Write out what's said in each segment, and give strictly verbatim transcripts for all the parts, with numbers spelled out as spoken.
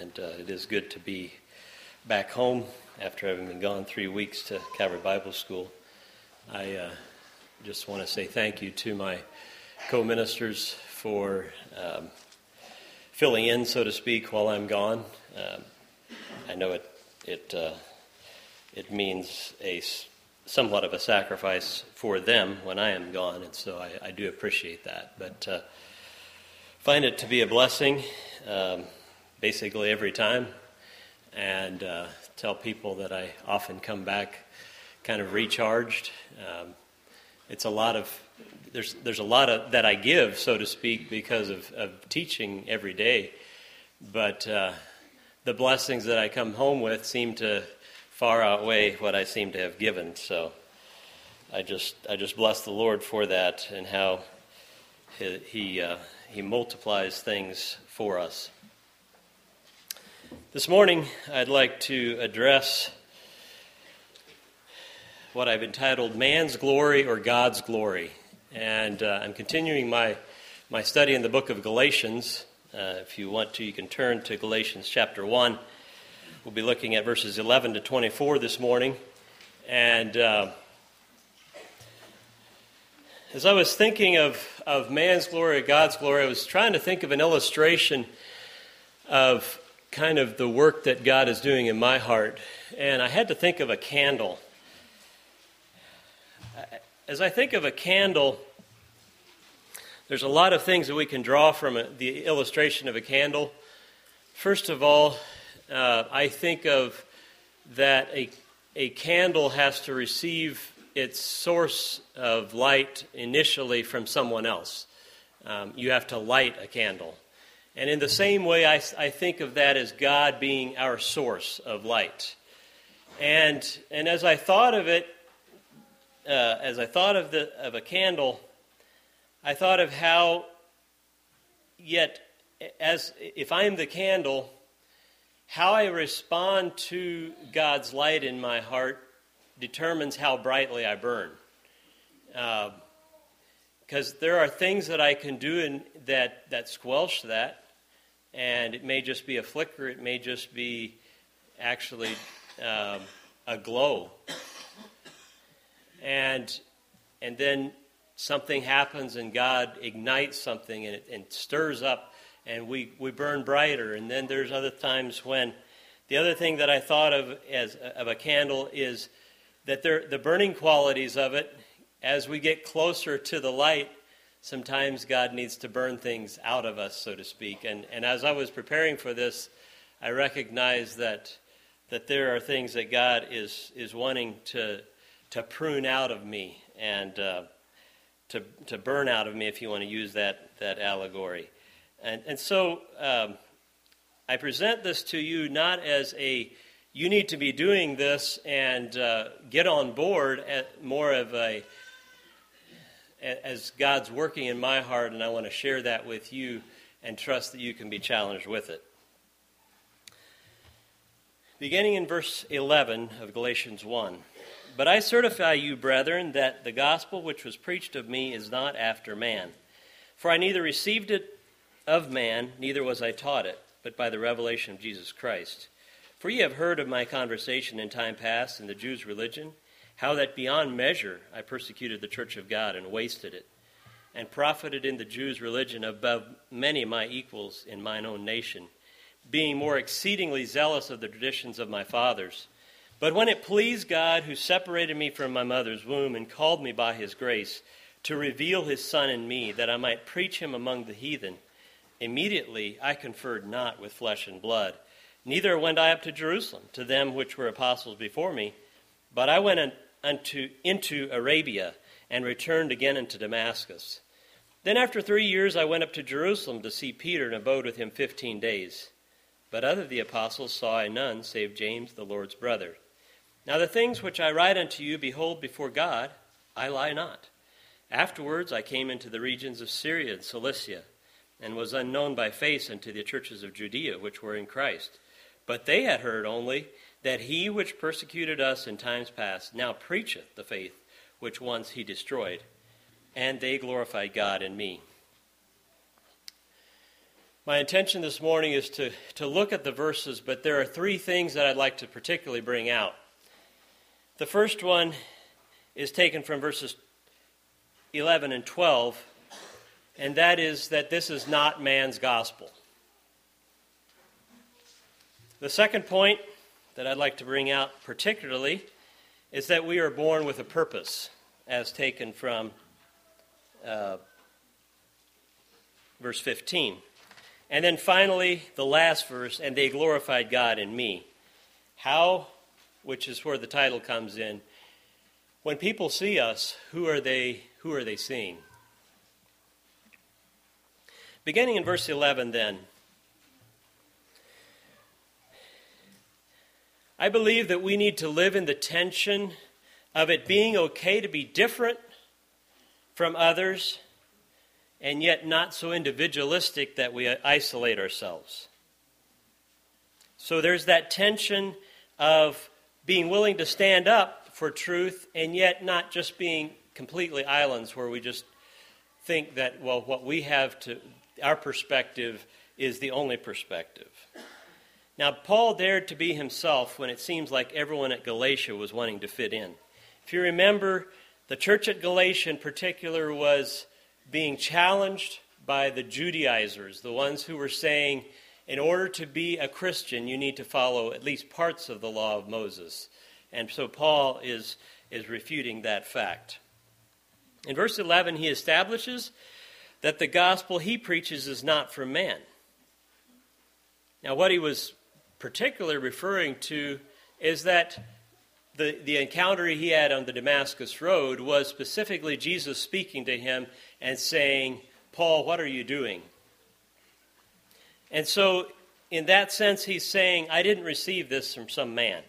and uh, it is good to be back home after having been gone three weeks to Calvary Bible School. I uh, just want to say thank you to my co-ministers for um, filling in, so to speak, while I'm gone. Um, I know it it uh, it means a somewhat of a sacrifice for them when I am gone, and so I, I do appreciate that. But uh, find it to be a blessing, um, basically every time, and uh, tell people that I often come back kind of recharged. Um, it's a lot of there's there's a lot of that I give, so to speak, because of, of teaching every day, but uh, the blessings that I come home with seem to far outweigh what I seem to have given. So I just I just bless the Lord for that and how he he, uh, he multiplies things for us. This morning I'd like to address what I've entitled Man's Glory or God's Glory. And uh, I'm continuing my, my study in the book of Galatians. Uh, if you want to, you can turn to Galatians chapter one. We'll be looking at verses eleven to twenty-four this morning. And uh, as I was thinking of, of man's glory or God's glory, I was trying to think of an illustration of kind of the work that God is doing in my heart. And I had to think of a candle. As I think of a candle, there's a lot of things that we can draw from a, the illustration of a candle. First of all, uh, I think of that a, a candle has to receive its source of light initially from someone else. Um, you have to light a candle. And in the same way, I, I think of that as God being our source of light. And, and as I thought of it, Uh, as I thought of the of a candle, I thought of how, yet, as if I am the candle, how I respond to God's light in my heart determines how brightly I burn. Because uh, there are things that I can do in, that that squelch that, and it may just be a flicker. It may just be actually um, a glow. And and then something happens and God ignites something and it and stirs up and we, we burn brighter. And then there's other times when the other thing that I thought of as of a candle is that there, the burning qualities of it, as we get closer to the light, sometimes God needs to burn things out of us, so to speak. And and as I was preparing for this, I recognized that that there are things that God is is wanting to to prune out of me and uh, to to burn out of me, if you want to use that that allegory. And and so um, I present this to you not as a, you need to be doing this and uh, get on board, at more of a, as God's working in my heart, and I want to share that with you and trust that you can be challenged with it. Beginning in verse eleven of Galatians one. But I certify you, brethren, that the gospel which was preached of me is not after man. For I neither received it of man, neither was I taught it, but by the revelation of Jesus Christ. For ye have heard of my conversation in time past in the Jews' religion, how that beyond measure I persecuted the church of God and wasted it, and profited in the Jews' religion above many my equals in mine own nation, being more exceedingly zealous of the traditions of my fathers. But when it pleased God, who separated me from my mother's womb and called me by his grace, to reveal his Son in me, that I might preach him among the heathen, immediately I conferred not with flesh and blood, neither went I up to Jerusalem, to them which were apostles before me, but I went unto, into Arabia, and returned again unto Damascus. Then after three years I went up to Jerusalem to see Peter, and abode with him fifteen days. But other the apostles saw I none, save James, the Lord's brother. Now the things which I write unto you, behold, before God, I lie not. Afterwards I came into the regions of Syria and Cilicia, and was unknown by face unto the churches of Judea, which were in Christ. But they had heard only that he which persecuted us in times past now preacheth the faith which once he destroyed, and they glorified God in me. My intention this morning is to, to look at the verses, but there are three things that I'd like to particularly bring out. The first one is taken from verses eleven and twelve, and that is that this is not man's gospel. The second point that I'd like to bring out particularly is that we are born with a purpose, as taken from uh, verse fifteen. And then finally, the last verse, and they glorified God in me. How, which is where the title comes in, when people see us, who are they, who are they seeing? Beginning in verse eleven then, I believe that we need to live in the tension of it being okay to be different from others, and yet not so individualistic that we isolate ourselves. So there's that tension of being willing to stand up for truth, and yet not just being completely islands where we just think that, well, what we have to, our perspective is the only perspective. Now, Paul dared to be himself when it seems like everyone at Galatia was wanting to fit in. If you remember, the church at Galatia in particular was being challenged by the Judaizers, the ones who were saying, in order to be a Christian, you need to follow at least parts of the law of Moses. And so Paul is, is refuting that fact. In verse eleven, he establishes that the gospel he preaches is not from man. Now, what he was particularly referring to is that the, the encounter he had on the Damascus Road was specifically Jesus speaking to him and saying, Paul, what are you doing? And so, in that sense, he's saying, I didn't receive this from some man.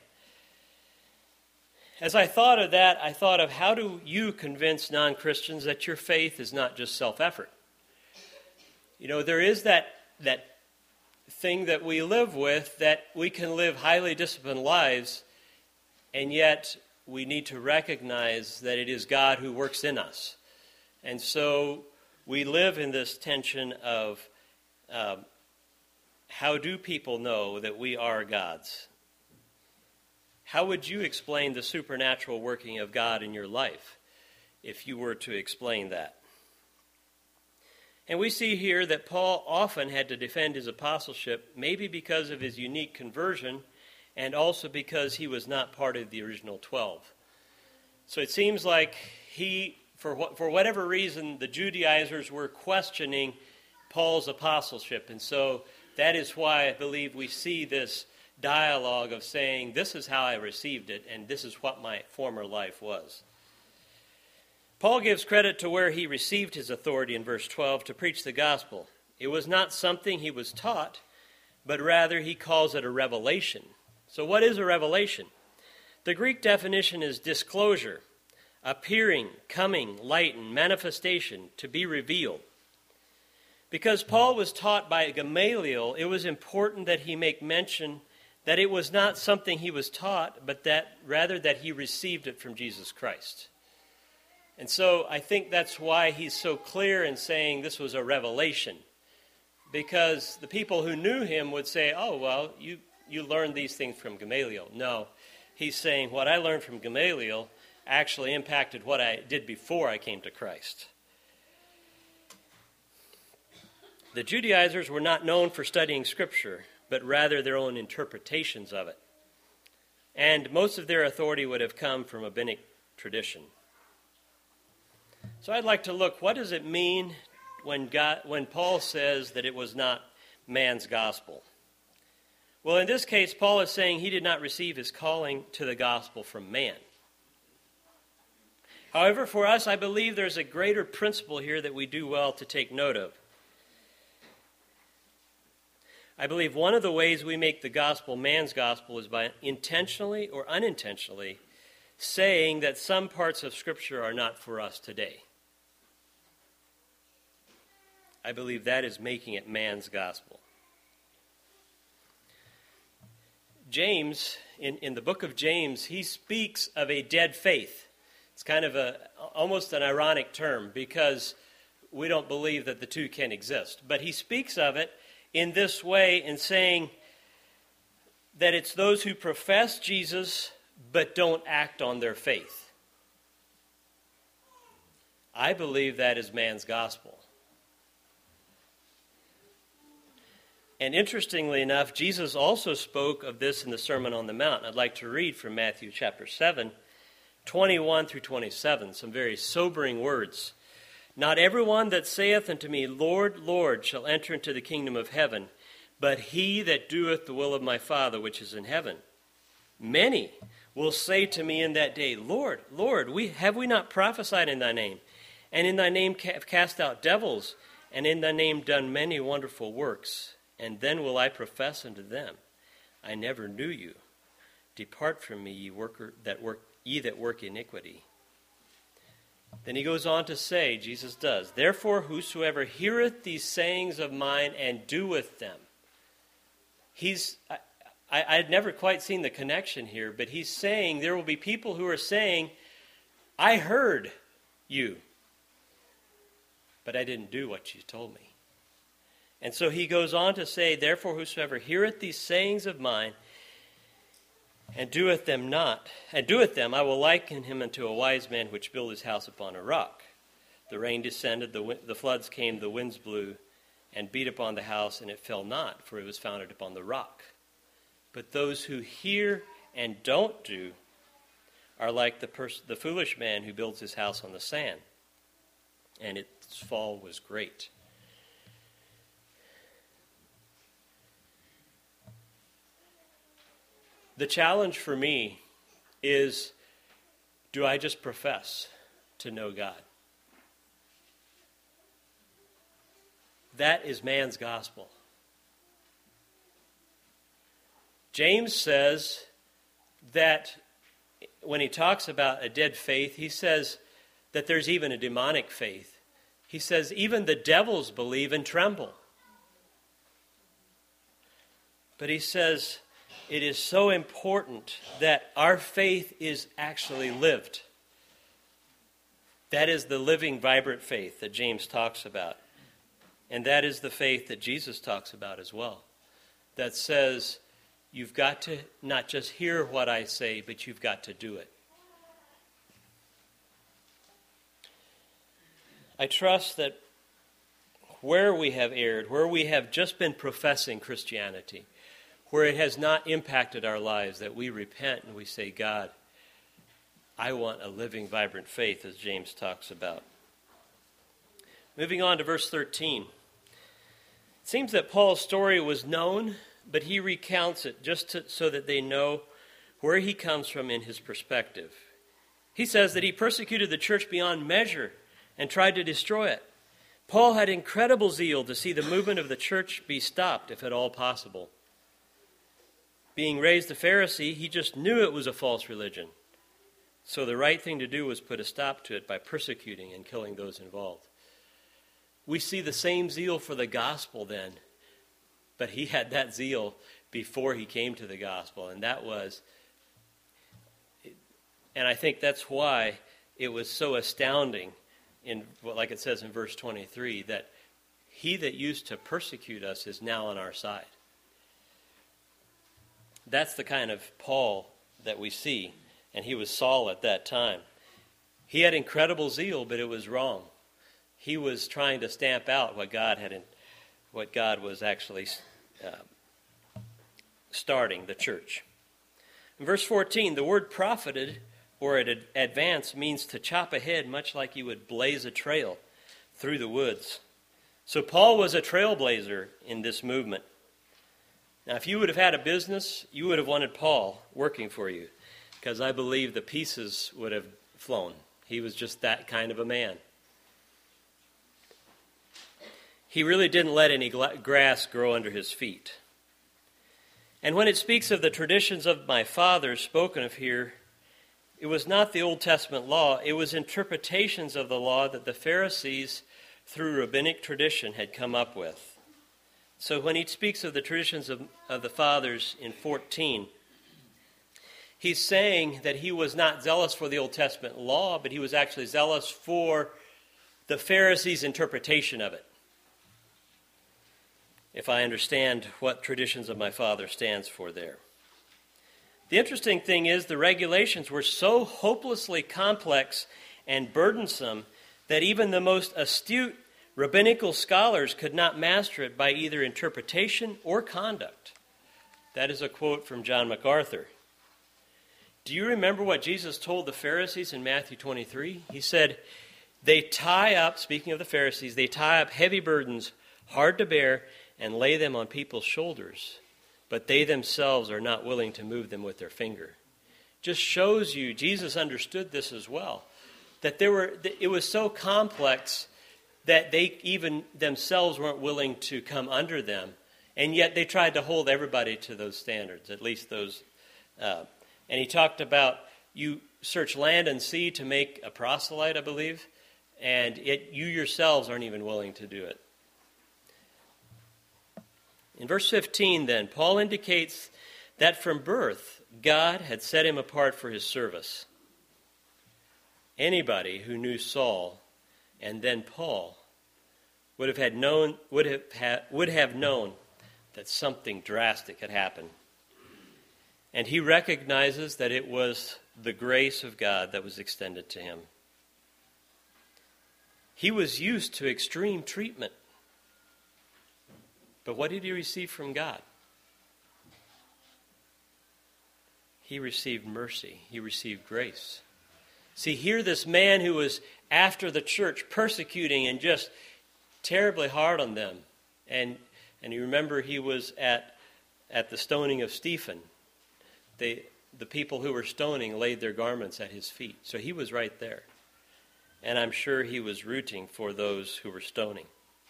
As I thought of that, I thought of how do you convince non-Christians that your faith is not just self-effort? You know, there is that, that thing that we live with, that we can live highly disciplined lives, and yet we need to recognize that it is God who works in us. And so we live in this tension of um, how do people know that we are God's? How would you explain the supernatural working of God in your life if you were to explain that? And we see here that Paul often had to defend his apostleship, maybe because of his unique conversion, and also because he was not part of the original twelve. So it seems like he, for what, for whatever reason, the Judaizers were questioning Paul's apostleship. And so that is why I believe we see this dialogue of saying, this is how I received it, and this is what my former life was. Paul gives credit to where he received his authority in verse twelve to preach the gospel. It was not something he was taught, but rather he calls it a revelation. So what is a revelation? The Greek definition is disclosure, appearing, coming, lighten, manifestation, to be revealed. Because Paul was taught by Gamaliel, it was important that he make mention that it was not something he was taught, but that rather that he received it from Jesus Christ. And so I think that's why he's so clear in saying this was a revelation. Because the people who knew him would say, oh, well, you, you learned these things from Gamaliel. No, he's saying what I learned from Gamaliel actually impacted what I did before I came to Christ. The Judaizers were not known for studying Scripture, but rather their own interpretations of it. And most of their authority would have come from rabbinic tradition. So I'd like to look, what does it mean when God, when Paul says that it was not man's gospel? Well, in this case, Paul is saying he did not receive his calling to the gospel from man. However, for us, I believe there's a greater principle here that we do well to take note of. I believe one of the ways we make the gospel man's gospel is by intentionally or unintentionally saying that some parts of Scripture are not for us today. I believe that is making it man's gospel. James, in, in the book of James, he speaks of a dead faith. It's kind of a almost an ironic term because we don't believe that the two can exist. But he speaks of it in this way in saying that it's those who profess Jesus but don't act on their faith. I believe that is man's gospel. And interestingly enough, Jesus also spoke of this in the Sermon on the Mount. I'd like to read from Matthew chapter seven, twenty-one through twenty-seven, some very sobering words. Not everyone that saith unto me, Lord, Lord, shall enter into the kingdom of heaven, but he that doeth the will of my Father which is in heaven. Many will say to me in that day, Lord, Lord, we have we not prophesied in thy name, and in thy name cast out devils, and in thy name done many wonderful works? And then will I profess unto them, I never knew you. Depart from me, ye worker that work ye that work iniquity. Then he goes on to say, Jesus does, therefore whosoever heareth these sayings of mine and doeth them. He's I, I I'd never quite seen the connection here, but he's saying there will be people who are saying, I heard you, but I didn't do what you told me. And so he goes on to say, therefore whosoever heareth these sayings of mine and doeth them not, and doeth them, I will liken him unto a wise man which built his house upon a rock. The rain descended, the, the floods came, the winds blew, and beat upon the house, and it fell not, for it was founded upon the rock. But those who hear and don't do are like the pers- the foolish man who builds his house on the sand, and its fall was great. The challenge for me is, do I just profess to know God? That is man's gospel. James says that when he talks about a dead faith, he says that there's even a demonic faith. He says even the devils believe and tremble. But he says it is so important that our faith is actually lived. That is the living, vibrant faith that James talks about. And that is the faith that Jesus talks about as well. That says, you've got to not just hear what I say, but you've got to do it. I trust that where we have erred, where we have just been professing Christianity, where it has not impacted our lives, that we repent and we say, God, I want a living, vibrant faith, as James talks about. Moving on to verse thirteen. It seems that Paul's story was known, but he recounts it just to, so that they know where he comes from in his perspective. He says that he persecuted the church beyond measure and tried to destroy it. Paul had incredible zeal to see the movement of the church be stopped, if at all possible. Being raised a Pharisee, he just knew it was a false religion. So the right thing to do was put a stop to it by persecuting and killing those involved. We see the same zeal for the gospel then, but he had that zeal before he came to the gospel, and that was, and I think that's why it was so astounding, in like it says in verse twenty-three, that he that used to persecute us is now on our side. That's the kind of Paul that we see, and he was Saul at that time. He had incredible zeal, but it was wrong. He was trying to stamp out what God had, in, what God was actually uh, starting the church. In verse fourteen, the word profited or ad- advance means to chop ahead, much like you would blaze a trail through the woods. So Paul was a trailblazer in this movement. Now, if you would have had a business, you would have wanted Paul working for you, because I believe the pieces would have flown. He was just that kind of a man. He really didn't let any grass grow under his feet. And when it speaks of the traditions of my fathers spoken of here, it was not the Old Testament law. It was interpretations of the law that the Pharisees, through rabbinic tradition, had come up with. So when he speaks of the traditions of, of the fathers in fourteen, he's saying that he was not zealous for the Old Testament law, but he was actually zealous for the Pharisees' interpretation of it. if I understand what traditions of my father stands for there. The interesting thing is the regulations were so hopelessly complex and burdensome that even the most astute rabbinical scholars could not master it by either interpretation or conduct. That is a quote from John MacArthur. Do you remember what Jesus told the Pharisees in Matthew twenty-three? He said, they tie up, speaking of the Pharisees, they tie up heavy burdens, hard to bear, and lay them on people's shoulders, but they themselves are not willing to move them with their finger. Just shows you, Jesus understood this as well, that there were, it was so complex that they even themselves weren't willing to come under them, and yet they tried to hold everybody to those standards, at least those. Uh, and he talked about, you search land and sea to make a proselyte, I believe, and it, you yourselves aren't even willing to do it. In verse fifteen, then, Paul indicates that from birth, God had set him apart for his service. Anybody who knew Saul and then Paul would have had known would have ha, would have known that something drastic had happened. And he recognizes that it was the grace of God that was extended to him. He was used to extreme treatment. But what did he receive from God? He received mercy. He received grace. See, here this man who was after the church, persecuting and just terribly hard on them. And and you remember he was at at the stoning of Stephen. They, the people who were stoning laid their garments at his feet. So he was right there. And I'm sure he was rooting for those who were stoning.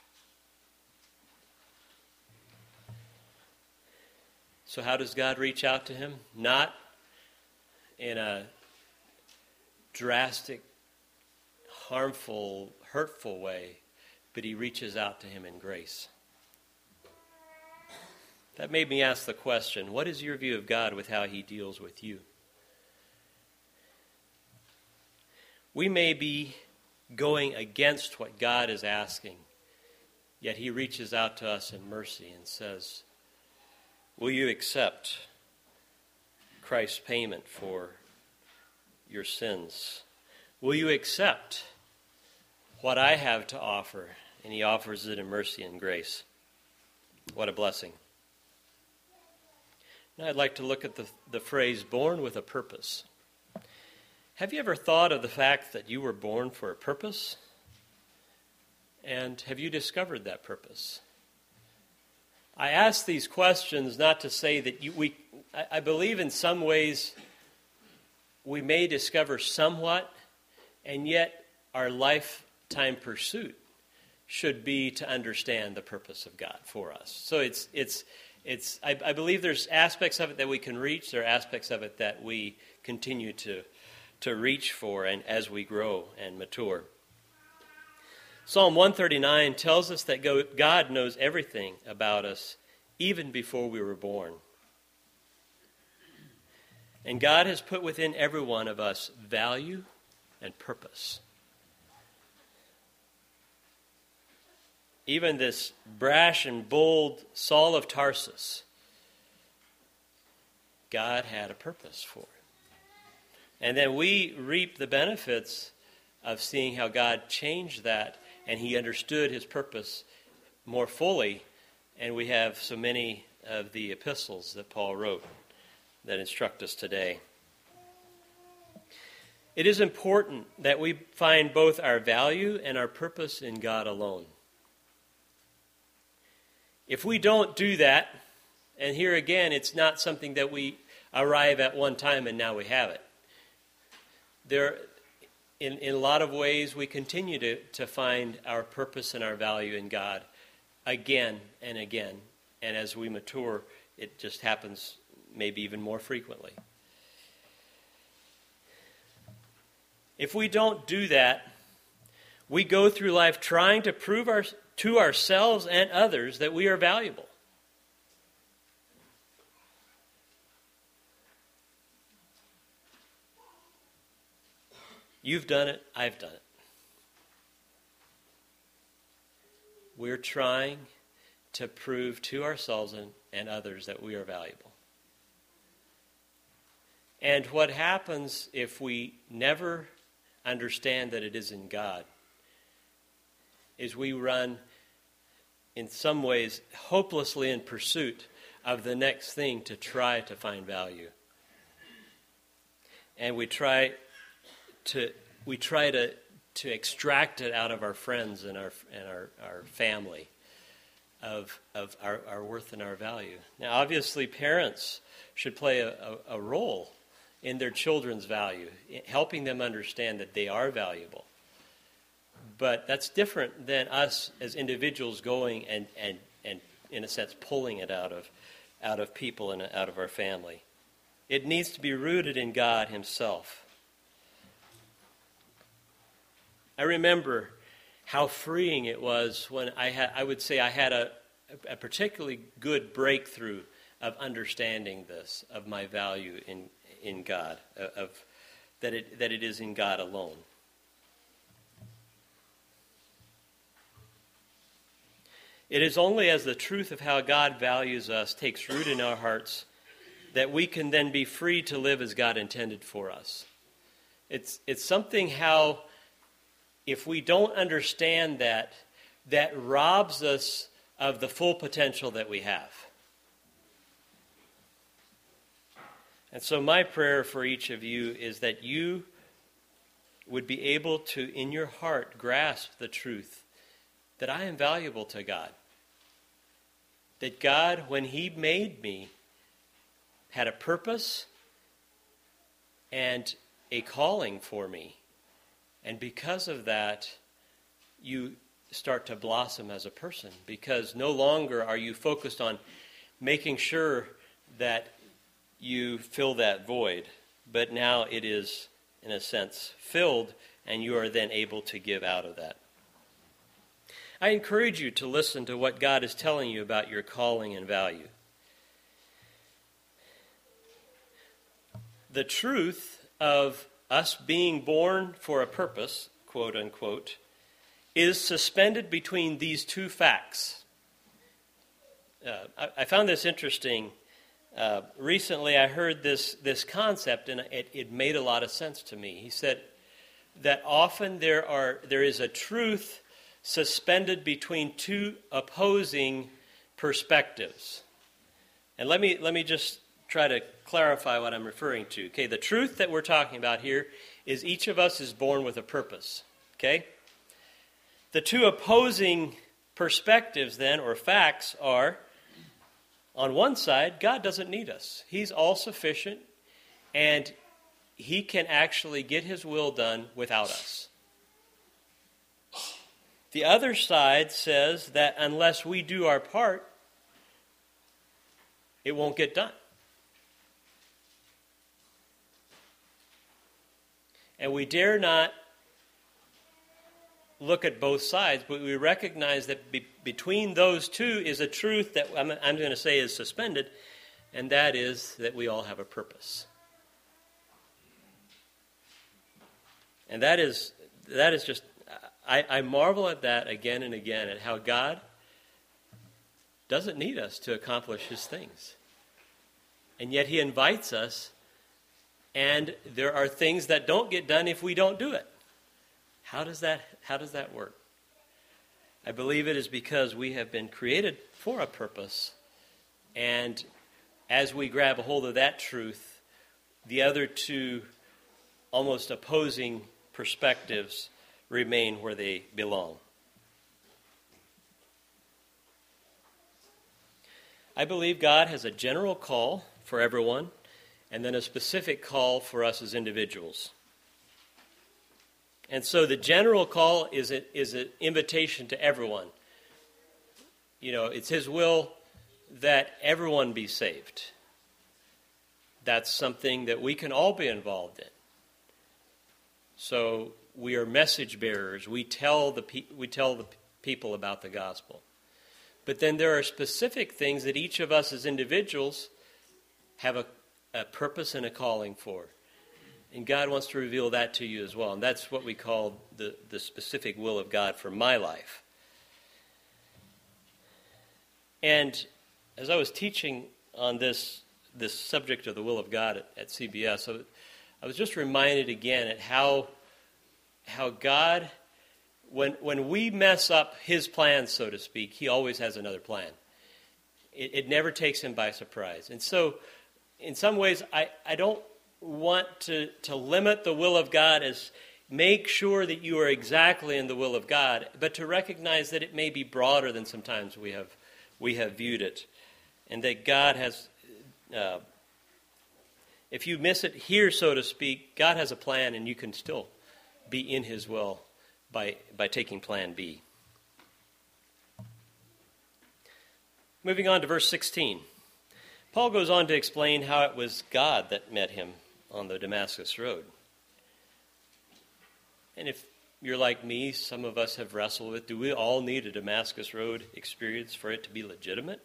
So how does God reach out to him? Not in a drastic, harmful, hurtful way, but he reaches out to him in grace. That made me ask the question, what is your view of God with how he deals with you? We may be going against what God is asking, yet he reaches out to us in mercy and says, will you accept Christ's payment for your sins? Will you accept what I have to offer? And he offers it in mercy and grace. What a blessing. Now I'd like to look at the, the phrase, born with a purpose. Have you ever thought of the fact that you were born for a purpose? And have you discovered that purpose? I ask these questions not to say that you, we, I, I believe in some ways we may discover somewhat, and yet our lifetime pursuit should be to understand the purpose of God for us. So it's, it's, it's. I, I believe there's aspects of it that we can reach. There are aspects of it that we continue to, to reach for, and as we grow and mature. Psalm one thirty-nine tells us that God knows everything about us even before we were born. And God has put within every one of us value and purpose. Even this brash and bold Saul of Tarsus, God had a purpose for him. And then we reap the benefits of seeing how God changed that, and he understood his purpose more fully. And we have so many of the epistles that Paul wrote that instruct us today. It is important that we find both our value and our purpose in God alone. If we don't do that, and here again, it's not something that we arrive at one time and now we have it. There, in, in a lot of ways, we continue to, to find our purpose and our value in God again and again. And as we mature, it just happens maybe even more frequently. If we don't do that, we go through life trying to prove our, to ourselves and others that we are valuable. You've done it, I've done it. We're trying to prove to ourselves and, and others that we are valuable. And what happens if we never understand that it is in God is we run, in some ways, hopelessly in pursuit of the next thing to try to find value. And we try to we try to, to extract it out of our friends and our and our, our family of of our, our worth and our value. Now, obviously, parents should play a, a, a role in their children's value, helping them understand that they are valuable. But that's different than us as individuals going and, and, and in a sense, pulling it out of out of people and out of our family. It needs to be rooted in God himself. I remember how freeing it was when I had, I would say I had a, a particularly good breakthrough of understanding this, of my value in, in God, of that it that it is in God alone. It is only as the truth of how God values us takes root in our hearts that we can then be free to live as God intended for us. It's it's something how, if we don't understand that, that robs us of the full potential that we have. And so my prayer for each of you is that you would be able to, in your heart, grasp the truth that I am valuable to God. That God, when he made me, had a purpose and a calling for me. And because of that, you start to blossom as a person, because no longer are you focused on making sure that you fill that void, but now it is, in a sense, filled, and you are then able to give out of that. I encourage you to listen to what God is telling you about your calling and value. The truth of us being born for a purpose, quote unquote, is suspended between these two facts. Uh, I, I found this interesting. Uh, recently I heard this, this concept, and it, it made a lot of sense to me. He said that often there are there is a truth suspended between two opposing perspectives. And let me let me just try to clarify what I'm referring to. Okay, the truth that we're talking about here is each of us is born with a purpose. Okay? The two opposing perspectives then, or facts, are, on one side, God doesn't need us. He's all-sufficient, and he can actually get his will done without us. The other side says that unless we do our part, it won't get done. And we dare not look at both sides, but we recognize that be- between those two is a truth that I'm, I'm going to say is suspended, and that is that we all have a purpose. And that is that is just, I, I marvel at that again and again, at how God doesn't need us to accomplish his things. And yet he invites us, and there are things that don't get done if we don't do it. How does that, how does that work? I believe it is because we have been created for a purpose, and as we grab a hold of that truth, the other two almost opposing perspectives remain where they belong. I believe God has a general call for everyone, and then a specific call for us as individuals. And so the general call is a, is an invitation to everyone. You know, it's his will that everyone be saved. That's something that we can all be involved in. So we are message bearers. We tell the pe- we tell the people about the gospel. But then there are specific things that each of us as individuals have a, a purpose and a calling for. And God wants to reveal that to you as well. And that's what we call the, the specific will of God for my life. And as I was teaching on this this subject of the will of God at, at C B S, I, I was just reminded again at how how God, when when we mess up his plans, so to speak, he always has another plan. It, it never takes him by surprise. And so, in some ways, I, I don't want to, to limit the will of God as make sure that you are exactly in the will of God, but to recognize that it may be broader than sometimes we have we have viewed it, and that God has, uh, if you miss it here, so to speak, God has a plan, and you can still be in his will by by taking plan B. Moving on to verse sixteen. Paul goes on to explain how it was God that met him on the Damascus Road. And if you're like me, some of us have wrestled with, do we all need a Damascus Road experience for it to be legitimate?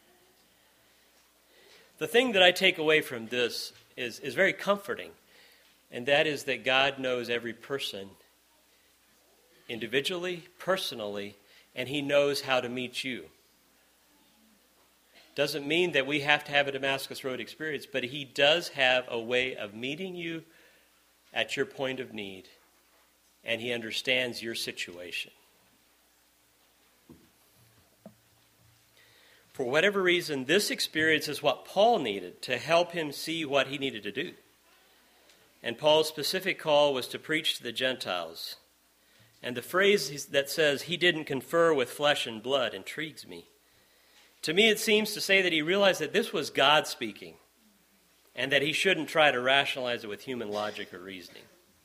The thing that I take away from this is, is very comforting, and that is that God knows every person individually, personally, and he knows how to meet you. Doesn't mean that we have to have a Damascus Road experience, but he does have a way of meeting you at your point of need, and he understands your situation. For whatever reason, this experience is what Paul needed to help him see what he needed to do. And Paul's specific call was to preach to the Gentiles. And the phrase that says, he didn't confer with flesh and blood, intrigues me. To me, it seems to say that he realized that this was God speaking, and that he shouldn't try to rationalize it with human logic or reasoning.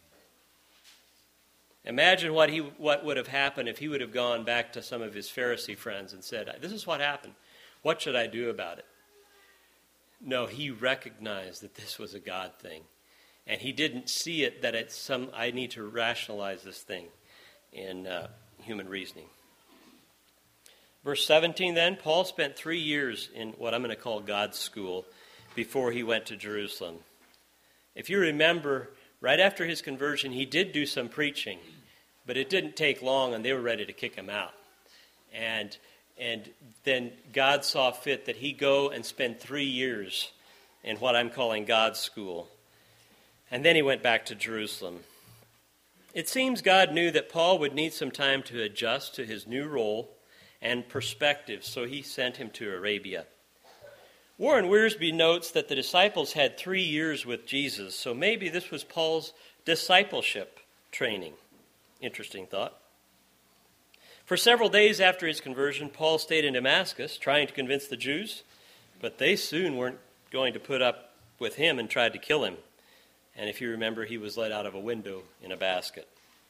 Imagine what he what would have happened if he would have gone back to some of his Pharisee friends and said, this is what happened. What should I do about it? No, he recognized that this was a God thing. And he didn't see it that it's some, I need to rationalize this thing in uh, human reasoning. Verse seventeen then, Paul spent three years in what I'm going to call God's school before he went to Jerusalem. If you remember, right after his conversion, he did do some preaching, but it didn't take long and they were ready to kick him out. And and then God saw fit that he go and spend three years in what I'm calling God's school. And then he went back to Jerusalem. It seems God knew that Paul would need some time to adjust to his new role and perspective, so he sent him to Arabia. Warren Wiersbe notes that the disciples had three years with Jesus, so maybe this was Paul's discipleship training. Interesting thought. For several days after his conversion, Paul stayed in Damascus trying to convince the Jews, but they soon weren't going to put up with him and tried to kill him. And if you remember, he was let out of a window in a basket.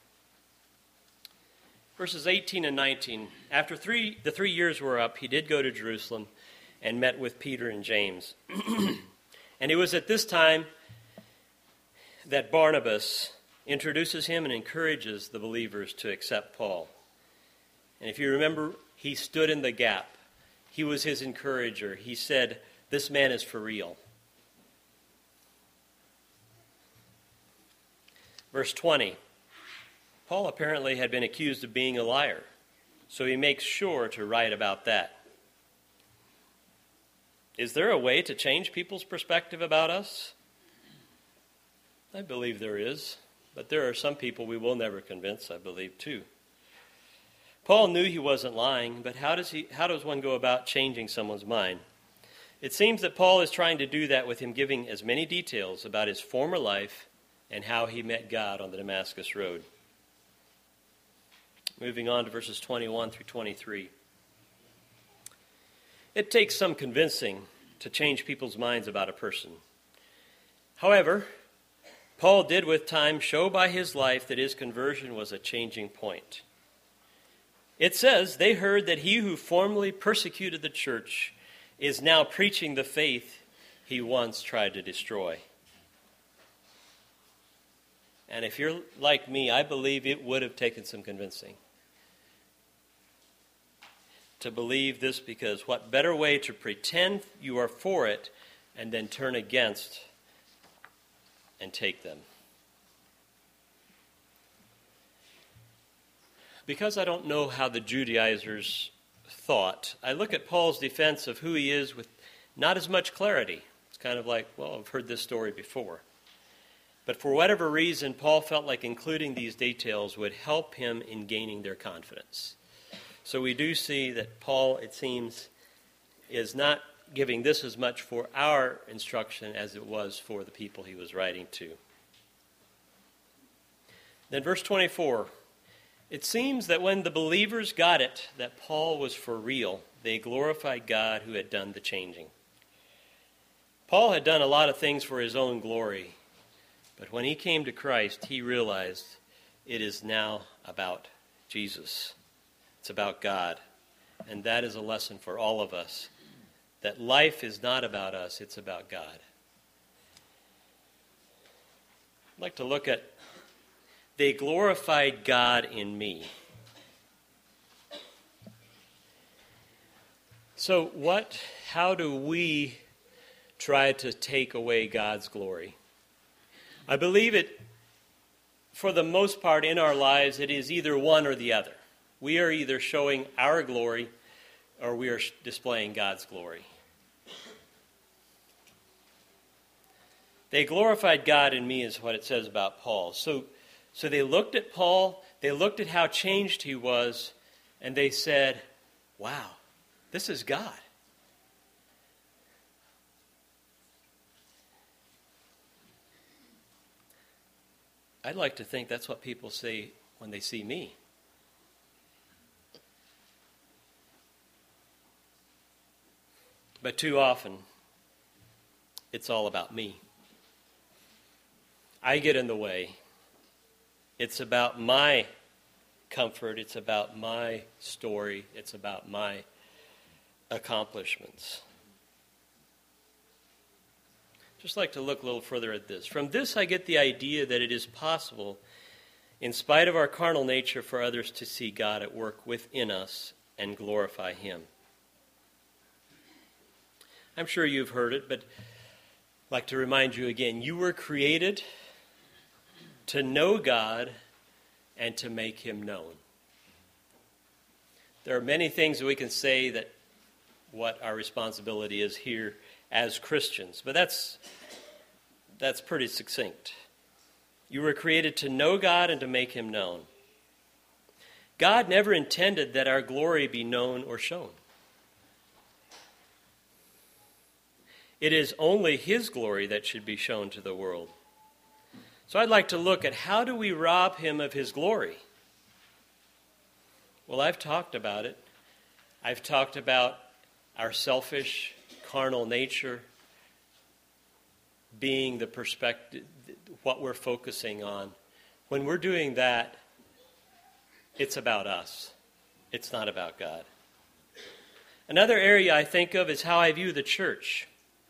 Verses eighteen and nineteen. After three, the three years were up, he did go to Jerusalem and met with Peter and James. And it was at this time that Barnabas introduces him and encourages the believers to accept Paul. And if you remember, he stood in the gap. He was his encourager. He said, this man is for real. Verse twenty. Paul apparently had been accused of being a liar, so he makes sure to write about that. Is there a way to change people's perspective about us? I believe there is, but there are some people we will never convince, I believe, too. Paul knew he wasn't lying, but how does he? How does one go about changing someone's mind? It seems that Paul is trying to do that with him giving as many details about his former life and how he met God on the Damascus Road. Moving on to verses twenty-one through twenty-three. It takes some convincing to change people's minds about a person. However, Paul did with time show by his life that his conversion was a changing point. It says, they heard that he who formerly persecuted the church is now preaching the faith he once tried to destroy. And if you're like me, I believe it would have taken some convincing to believe this, because what better way to pretend you are for it and then turn against and take them? Because I don't know how the Judaizers thought, I look at Paul's defense of who he is with not as much clarity. It's kind of like, well, I've heard this story before. But for whatever reason, Paul felt like including these details would help him in gaining their confidence. So we do see that Paul, it seems, is not giving this as much for our instruction as it was for the people he was writing to. Then verse twenty-four, it seems that when the believers got it, that Paul was for real, they glorified God who had done the changing. Paul had done a lot of things for his own glory, but when he came to Christ, he realized it is now about Jesus. It's about God. And that is a lesson for all of us, that life is not about us, it's about God. I'd like to look at, they glorified God in me. So what, how do we try to take away God's glory? I believe it, for the most part in our lives, it is either one or the other. We are either showing our glory or we are displaying God's glory. They glorified God in me is what it says about Paul. So, so they looked at Paul, they looked at how changed he was, and they said, wow, this is God. I'd like to think that's what people say when they see me. But too often, it's all about me. I get in the way. It's about my comfort. It's about my story. It's about my accomplishments. Just like to look a little further at this. From this, I get the idea that it is possible, in spite of our carnal nature, for others to see God at work within us and glorify Him. I'm sure you've heard it, but I'd like to remind you again, you were created to know God and to make Him known. There are many things that we can say that what our responsibility is here as Christians, but that's that's pretty succinct. You were created to know God and to make Him known. God never intended that our glory be known or shown. It is only His glory that should be shown to the world. So I'd like to look at how do we rob Him of His glory? Well, I've talked about it. I've talked about our selfish, carnal nature being the perspective, what we're focusing on. When we're doing that, it's about us. It's not about God. Another area I think of is how I view the church.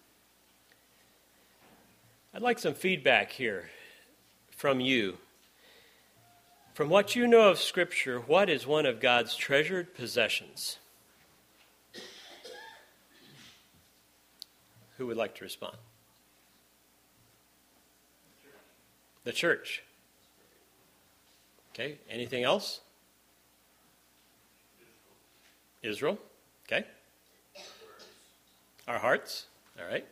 I'd like some feedback here from you. From what you know of Scripture, what is one of God's treasured possessions? Who would like to respond? The church. Okay, anything else? Israel. Okay. Our hearts. All right.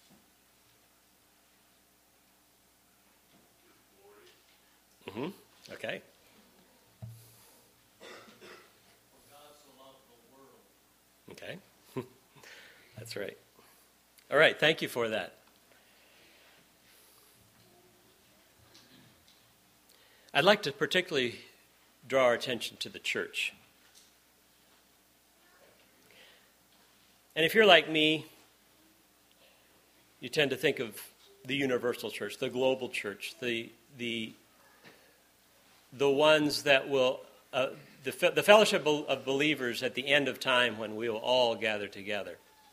Mm-hmm. Okay. Okay. That's right. All right, thank you for that. I'd like to particularly draw our attention to the church. And if you're like me, you tend to think of the universal church, the global church, the the the ones that will, uh, the, the fellowship of believers at the end of time when we will all gather together.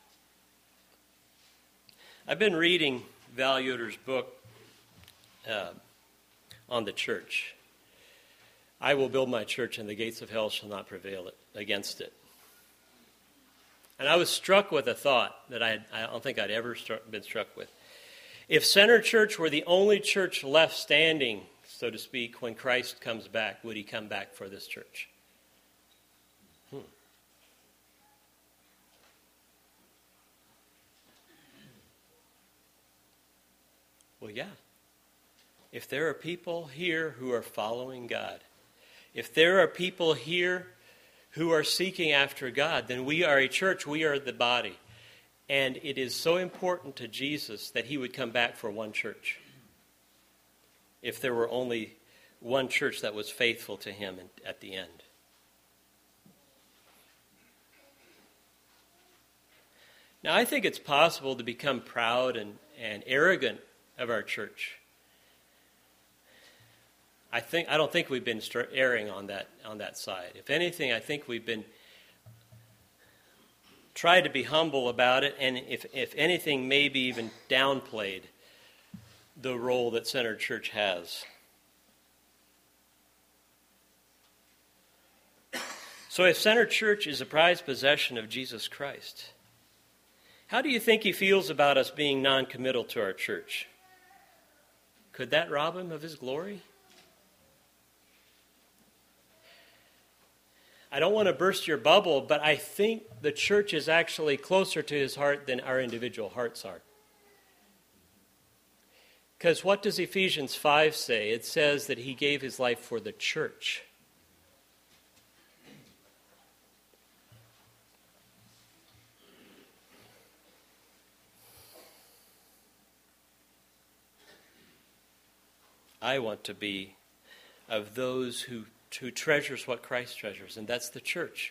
I've been reading Val Yoder's book uh, on the church. I will build my church and the gates of hell shall not prevail against it. And I was struck with a thought that I, had, I don't think I'd ever struck, been struck with. If Center Church were the only church left standing, so to speak, when Christ comes back, would He come back for this church? Hmm. Well, yeah. If there are people here who are following God, if there are people here who are seeking after God, then we are a church, we are the body. And it is so important to Jesus that he would come back for one church. If there were only one church that was faithful to him at the end. Now, I think it's possible to become proud and, and arrogant of our church. I think I don't think we've been erring on that on that side. If anything, I think we've been tried to be humble about it, and if if anything, maybe even downplayed the role that Center Church has. So, if Center Church is a prized possession of Jesus Christ, how do you think he feels about us being non-committal to our church? Could that rob him of his glory? I don't want to burst your bubble, but I think the church is actually closer to his heart than our individual hearts are. Because what does Ephesians five say? It says that he gave his life for the church. I want to be of those who who treasures what Christ treasures, and that's the church.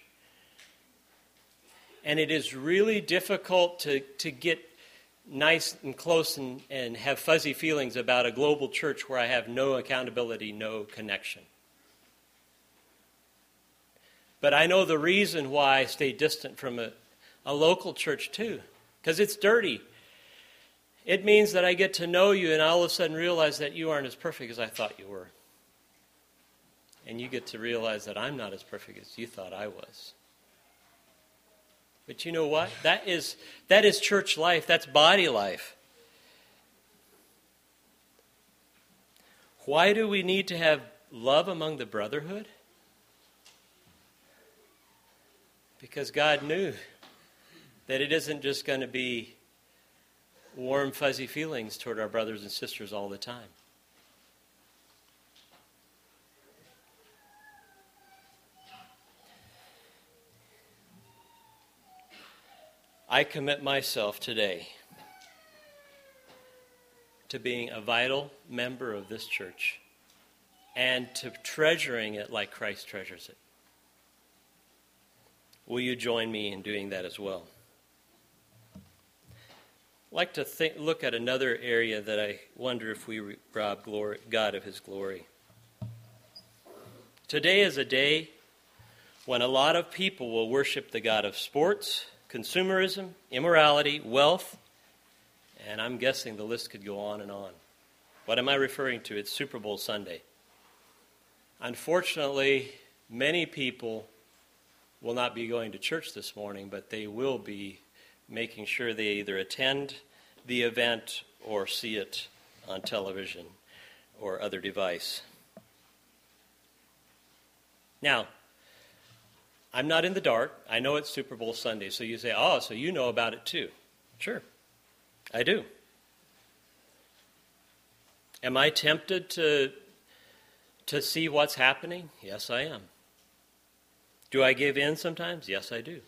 And it is really difficult to, to get nice and close and, and have fuzzy feelings about a global church where I have no accountability, no connection. But I know the reason why I stay distant from a, a local church too, because it's dirty. It means that I get to know you and I all of a sudden realize that you aren't as perfect as I thought you were. And you get to realize that I'm not as perfect as you thought I was. But you know what? That is that is church life. That's body life. Why do we need to have love among the brotherhood? Because God knew that it isn't just going to be warm, fuzzy feelings toward our brothers and sisters all the time. I commit myself today to being a vital member of this church and to treasuring it like Christ treasures it. Will you join me in doing that as well? I'd like to think, look at another area that I wonder if we rob glory, God of his glory. Today is a day when a lot of people will worship the God of sports, consumerism, immorality, wealth, and I'm guessing the list could go on and on. What am I referring to? It's Super Bowl Sunday. Unfortunately, many people will not be going to church this morning, but they will be making sure they either attend the event or see it on television or other device. Now, I'm not in the dark. I know it's Super Bowl Sunday. So you say, oh, so you know about it too. Sure, I do. Am I tempted to, to see what's happening? Yes, I am. Do I give in sometimes? Yes, I do.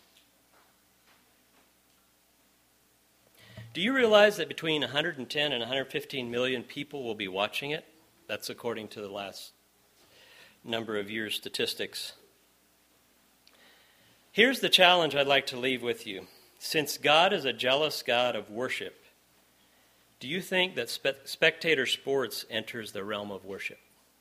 Do you realize that between one hundred ten and one hundred fifteen million people will be watching it? That's according to the last number of years' statistics. Here's the challenge I'd like to leave with you. Since God is a jealous God of worship, do you think that spe- spectator sports enters the realm of worship?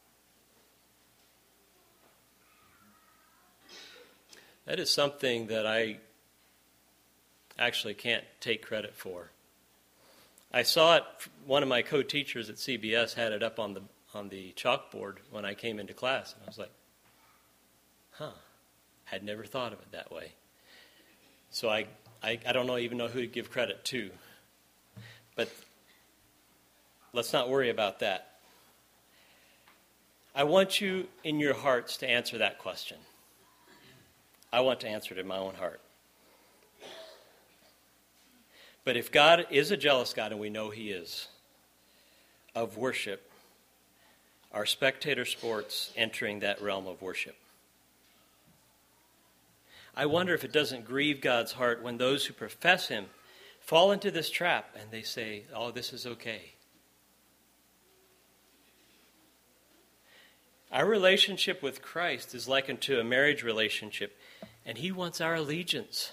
That is something that I actually can't take credit for. I saw it, one of my co-teachers at C B S had it up on the on the chalkboard when I came into class, and I was like, huh. Had never thought of it that way. So I, I, I don't know even know who to give credit to. But let's not worry about that. I want you in your hearts to answer that question. I want to answer it in my own heart. But if God is a jealous God, and we know he is, of worship are spectator sports entering that realm of worship. I wonder if it doesn't grieve God's heart when those who profess him fall into this trap and they say, oh, this is okay. Our relationship with Christ is likened to a marriage relationship, and he wants our allegiance.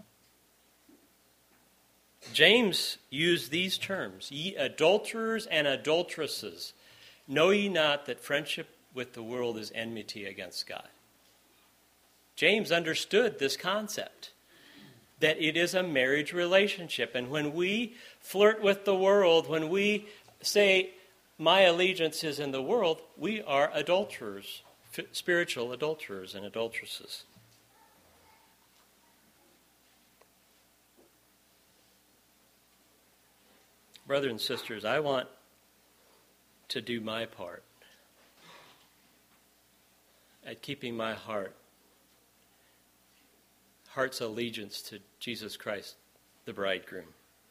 James used these terms, ye adulterers and adulteresses, know ye not that friendship with the world is enmity against God? James understood this concept, that it is a marriage relationship. And when we flirt with the world, when we say, my allegiance is in the world, we are adulterers, spiritual adulterers and adulteresses. Brothers and sisters, I want to do my part at keeping my heart, heart's allegiance to Jesus Christ, the bridegroom.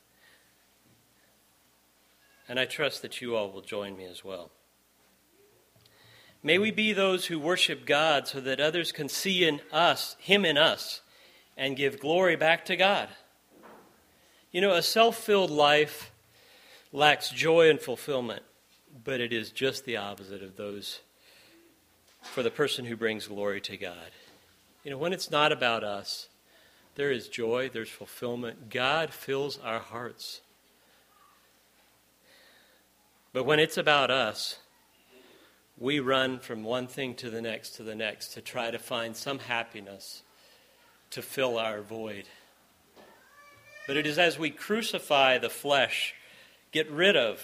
And I trust that you all will join me as well. May we be those who worship God so that others can see in us, him in us, and give glory back to God. You know, a self-filled life lacks joy and fulfillment, but it is just the opposite of those for the person who brings glory to God. You know, when it's not about us, there is joy, there's fulfillment. God fills our hearts. But when it's about us, we run from one thing to the next to the next to try to find some happiness to fill our void. But it is as we crucify the flesh, get rid of,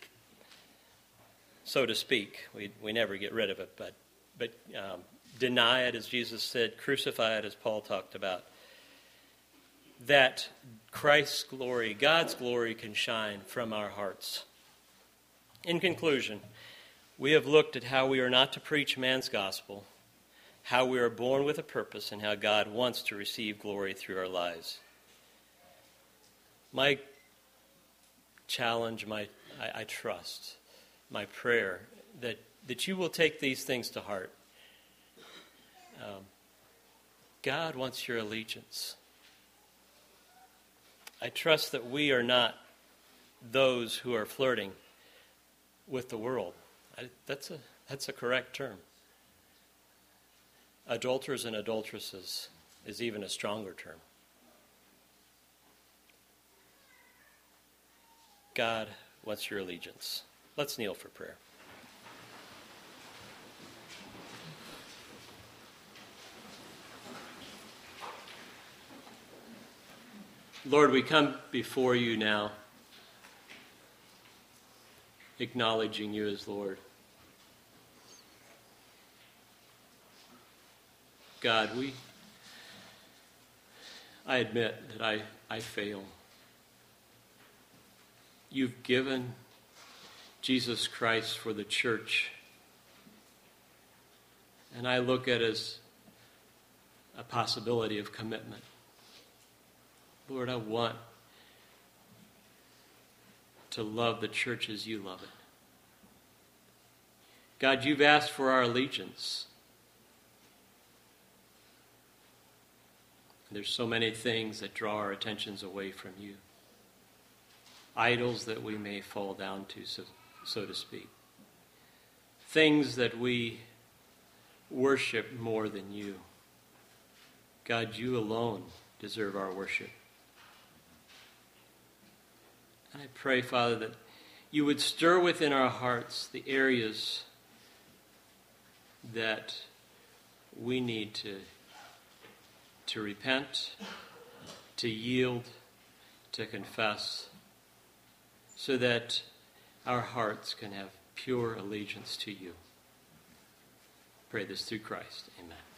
so to speak. We we never get rid of it, but but um, deny it, as Jesus said, crucify it, as Paul talked about, that Christ's glory, God's glory, can shine from our hearts. In conclusion, we have looked at how we are not to preach man's gospel, how we are born with a purpose, and how God wants to receive glory through our lives. My challenge, my I, I trust, my prayer, that, that you will take these things to heart. Um, God wants your allegiance. I trust that we are not those who are flirting with the world. I, that's a that's a correct term. Adulterers and adulteresses is even a stronger term. God wants your allegiance. Let's kneel for prayer. Lord, we come before you now, acknowledging you as Lord. God, we, I admit that I, I fail. You've given Jesus Christ for the church, and I look at it as a possibility of commitment. Lord, I want to love the church as you love it. God, you've asked for our allegiance. There's so many things that draw our attentions away from you. Idols that we may fall down to, so, so to speak. Things that we worship more than you. God, you alone deserve our worship. And I pray, Father, that you would stir within our hearts the areas that we need to, to repent, to yield, to confess, so that our hearts can have pure allegiance to you. Pray this through Christ. Amen.